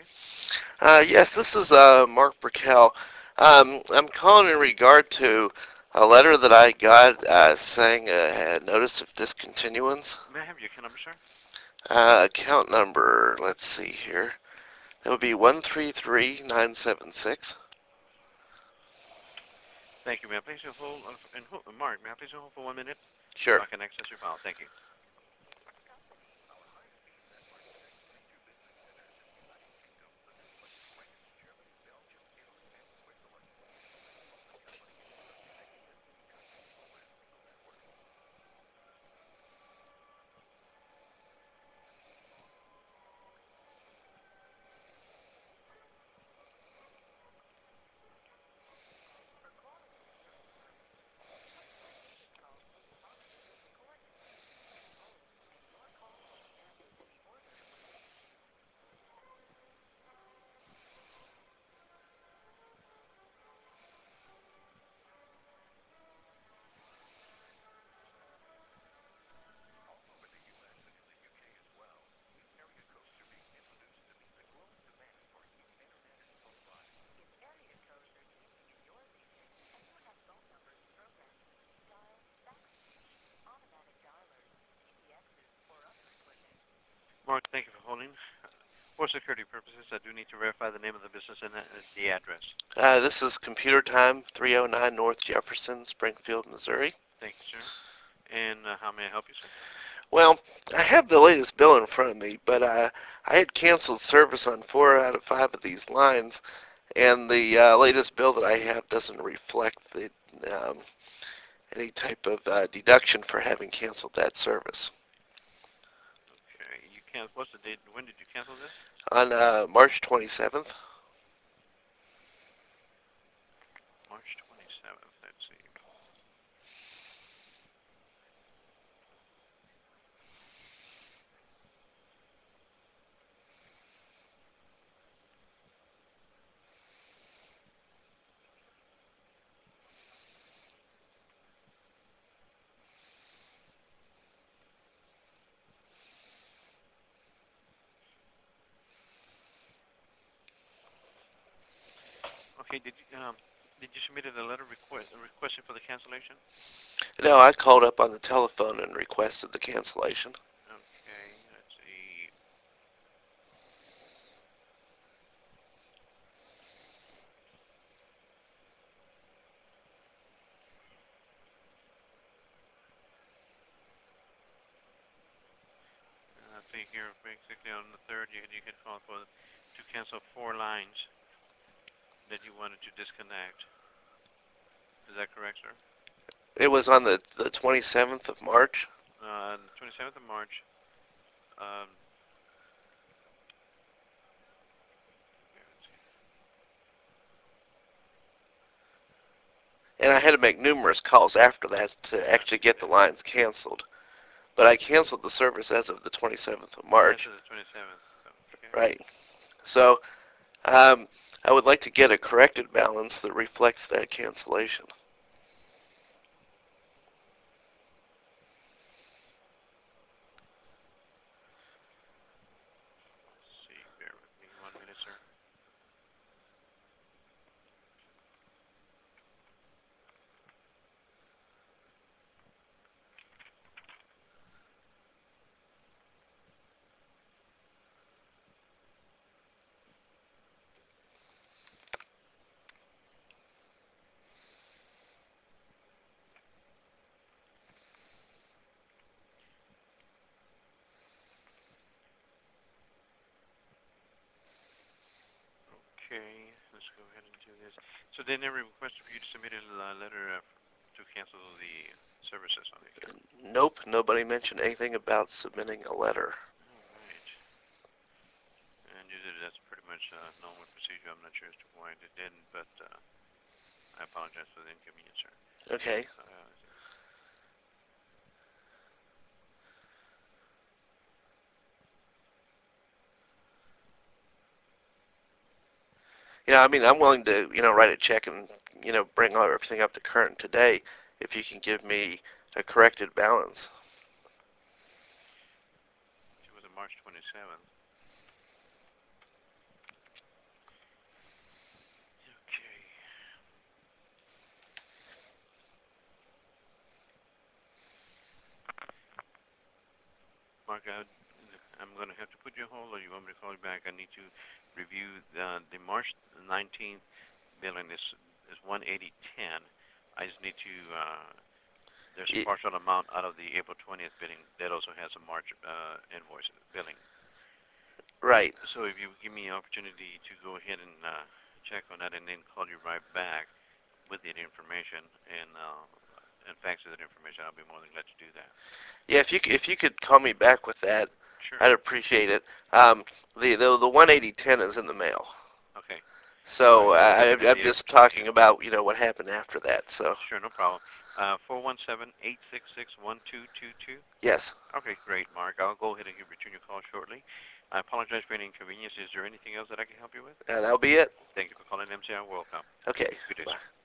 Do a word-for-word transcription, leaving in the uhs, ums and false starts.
Uh, yes, this is uh, Mark Brickell. Um, I'm calling in regard to a letter that I got uh, saying uh, had notice of discontinuance. May I have your account number, sir? Uh, account number, let's see here. That would be one three three nine seven six. Thank you. May I please hold on for, and hold, Mark, may I please hold for one minute so Sure. I can access your file? Thank you. Mark, thank you for holding. For security purposes, I do need to verify the name of the business and the, the address. Uh, this is Computer Time, three oh nine North Jefferson, Springfield, Missouri. Thank you, sir. And uh, how may I help you, sir? Well, I have the latest bill in front of me, but uh, I had canceled service on four out of five of these lines, and the uh, latest bill that I have doesn't reflect the um, any type of uh, deduction for having canceled that service. Okay. You can. What's the date? When did you cancel this? On uh, March twenty-seventh, March twenty-seventh. Let's see. Okay. Did you um did you submit a letter request requesting for the cancellation? no, I called up on the telephone and requested the cancellation. Okay. Let's see. Uh, I think here basically on the third you you had called for to cancel four lines that you wanted to disconnect. Is that correct, sir? It was on the, the twenty-seventh of March, Uh, twenty-seventh of March. Um, okay, let's see. and I had to make numerous calls after that to I actually get the understand. lines canceled. But I canceled the service as of the twenty-seventh of As March, of the twenty-seventh. Okay. right? So um, I would like to get a corrected balance that reflects that cancellation. Let's see. Bear with me one minute, sir. Okay. Let's go ahead and do this. So they never requested for you to submit a letter uh, to cancel the services on the account. Nope, nobody mentioned anything about submitting a letter. All right. And usually that's pretty much a normal procedure. I'm not sure as to why they didn't, but uh, I apologize for the inconvenience, sir. Okay. Uh, let's see. You know, I mean, I'm willing to, you know, write a check and, you know, bring all, everything up to current today if you can give me a corrected balance. It was on March twenty-seventh. Mark, I, I'm going to have to put you on hold, or you want me to call you back? I need to review the, the March nineteenth billing. Is is one eighty ten. I just need to. Uh, there's a Y- partial amount out of the April twentieth billing that also has a March uh, invoice billing. right. So if you give me an opportunity to go ahead and uh, check on that, and then call you right back with that information and uh, and fax that information, I'll be more than glad to do that. Yeah, if you if you could call me back with that, Sure. I'd appreciate it. Um, the the the one eighty ten is in the mail, Okay. So so it would have I, been in I'm the April just talking twentieth. about you know what happened after that. So Sure, no problem. Uh, four one seven, eight six six, one two two two. yes, Okay, great, Mark. I'll go ahead and return your call shortly. I apologize for any inconvenience. Is there anything else that I can help you with? uh, that'll be it. Thank you for calling M C I. Welcome. Okay. Good day, Bye. sir.